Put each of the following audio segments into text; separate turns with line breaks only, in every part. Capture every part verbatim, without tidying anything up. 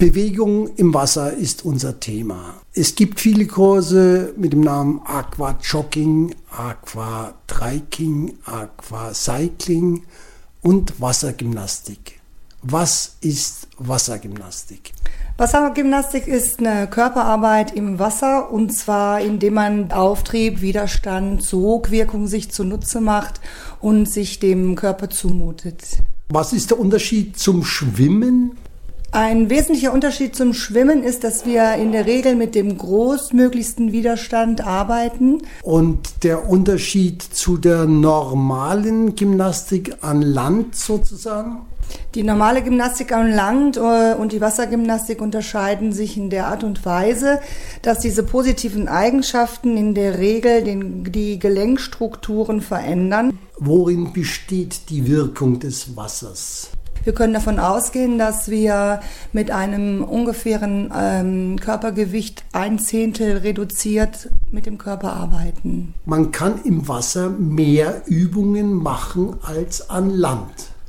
Bewegung im Wasser ist unser Thema. Es gibt viele Kurse mit dem Namen Aquajogging, Aquatriking, Aquacycling und Wassergymnastik. Was ist Wassergymnastik?
Wassergymnastik ist eine Körperarbeit im Wasser, und zwar indem man Auftrieb, Widerstand, Sogwirkung sich zunutze macht und sich dem Körper zumutet.
Was ist der Unterschied zum Schwimmen?
Ein wesentlicher Unterschied zum Schwimmen ist, dass wir in der Regel mit dem großmöglichsten Widerstand arbeiten.
Und der Unterschied zu der normalen Gymnastik an Land sozusagen?
Die normale Gymnastik an Land und die Wassergymnastik unterscheiden sich in der Art und Weise, dass diese positiven Eigenschaften in der Regel den, die Gelenkstrukturen verändern.
Worin besteht die Wirkung des Wassers?
Wir können davon ausgehen, dass wir mit einem ungefähren ähm, Körpergewicht ein Zehntel reduziert mit dem Körper arbeiten.
Man kann im Wasser mehr Übungen machen als an Land.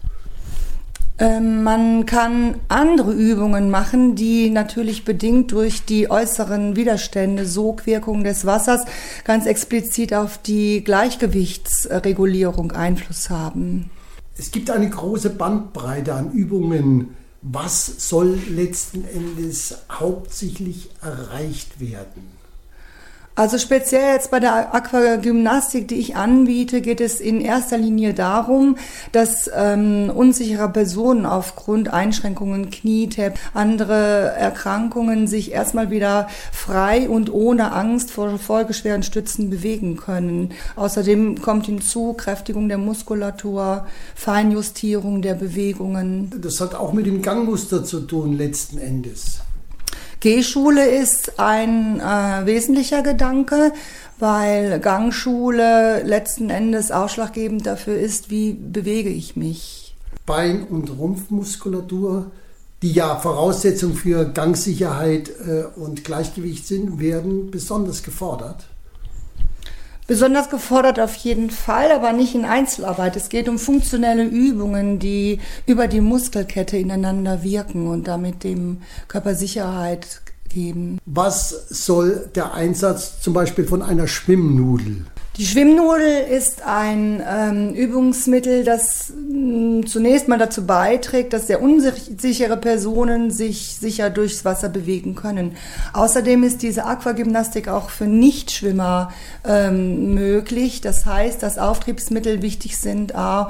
Ähm, man kann andere Übungen machen, die natürlich bedingt durch die äußeren Widerstände, Sogwirkung des Wassers, ganz explizit auf die Gleichgewichtsregulierung Einfluss haben.
Es gibt eine große Bandbreite an Übungen. Was soll letzten Endes hauptsächlich erreicht werden?
Also speziell jetzt bei der Aquagymnastik, die ich anbiete, geht es in erster Linie darum, dass ähm, unsichere Personen aufgrund Einschränkungen, Knietap, andere Erkrankungen sich erstmal wieder frei und ohne Angst vor folgeschweren Stützen bewegen können. Außerdem kommt hinzu Kräftigung der Muskulatur, Feinjustierung der Bewegungen.
Das hat auch mit dem Gangmuster zu tun letzten Endes.
Gehschule ist ein äh, wesentlicher Gedanke, weil Gangschule letzten Endes ausschlaggebend dafür ist, wie bewege ich mich.
Bein- und Rumpfmuskulatur, die ja Voraussetzung für Gangsicherheit äh, und Gleichgewicht sind, werden besonders gefordert.
Besonders gefordert auf jeden Fall, aber nicht in Einzelarbeit. Es geht um funktionelle Übungen, die über die Muskelkette ineinander wirken und damit dem Körper Sicherheit geben.
Was soll der Einsatz zum Beispiel von einer Schwimmnudel?
Die Schwimmnudel ist ein ähm, Übungsmittel, das mh, zunächst mal dazu beiträgt, dass sehr unsichere Personen sich sicher durchs Wasser bewegen können. Außerdem ist diese Aquagymnastik auch für Nichtschwimmer ähm, möglich. Das heißt, dass Auftriebsmittel wichtig sind, A,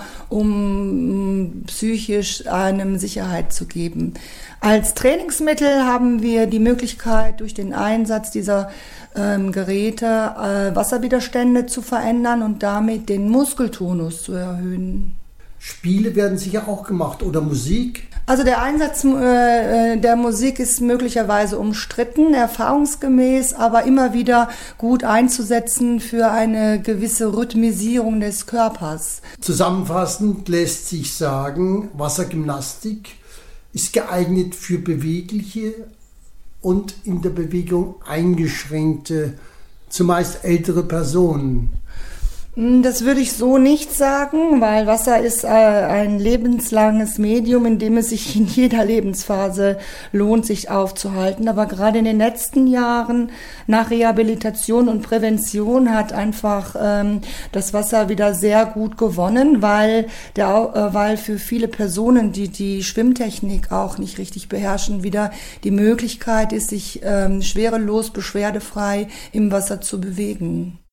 um mh, psychisch einem Sicherheit zu geben. Als Trainingsmittel haben wir die Möglichkeit, durch den Einsatz dieser ähm, Geräte äh, Wasserwiderstände zu verändern und damit den Muskeltonus zu erhöhen.
Spiele werden sicher auch gemacht oder Musik?
Also der Einsatz äh, der Musik ist möglicherweise umstritten, erfahrungsgemäß, aber immer wieder gut einzusetzen für eine gewisse Rhythmisierung des Körpers.
Zusammenfassend lässt sich sagen, Wassergymnastik ist geeignet für bewegliche und in der Bewegung eingeschränkte, zumeist ältere Personen.
Das würde ich so nicht sagen, weil Wasser ist äh, ein lebenslanges Medium, in dem es sich in jeder Lebensphase lohnt, sich aufzuhalten. Aber gerade in den letzten Jahren nach Rehabilitation und Prävention hat einfach ähm, das Wasser wieder sehr gut gewonnen, weil, der, äh, weil für viele Personen, die die Schwimmtechnik auch nicht richtig beherrschen, wieder die Möglichkeit ist, sich ähm, schwerelos, beschwerdefrei im Wasser zu bewegen.